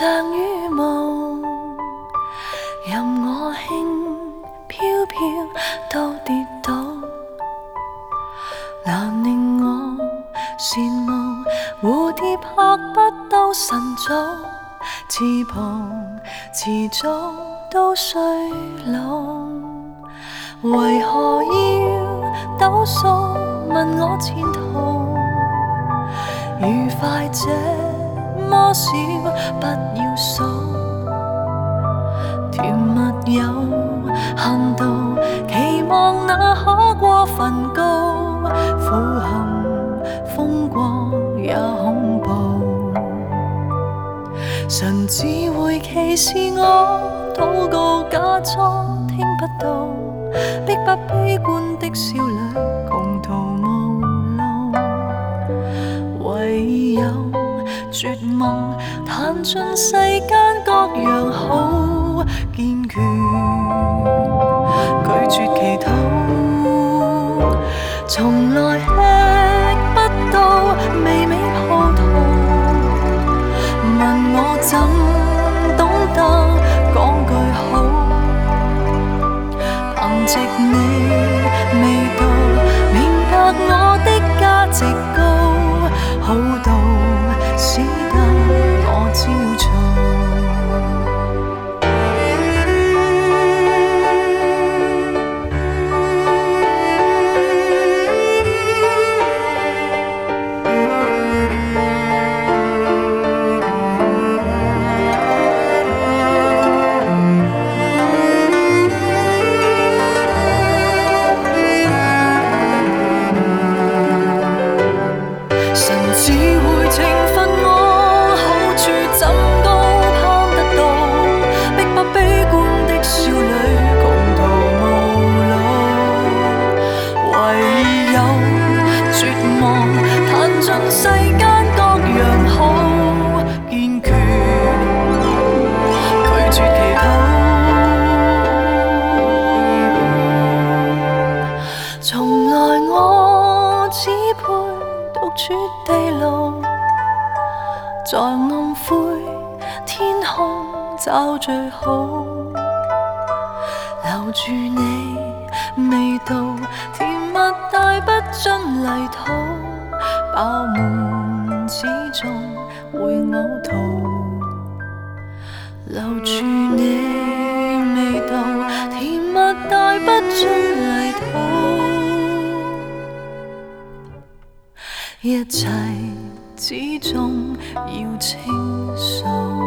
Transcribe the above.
像羽毛，任我轻飘飘都跌倒，难令我羡慕蝴蝶拍不到晨早，翅膀迟早都衰老。为何要斗数问我前途？愉快这么少，不要數。甜蜜有限度，期望那可過分高，苦含風光也恐怖。神只會歧視我，禱告假裝聽不到，逼不悲觀的少女窮途無路，唯有絕望彈盡世間各樣好，堅決拒絕祈禱，從來吃不到美味葡萄，問我怎懂得講句好，憑藉你味道明白我的價值高，好到使得我焦躁。世間各樣好，堅決拒絕祈禱。從來我只配獨處地牢，在暗灰天空找最好，留住你味道，甜蜜帶不進泥土。飽滿始終會嘔吐，留住你味道，甜蜜帶不進泥土，一切始終要清數。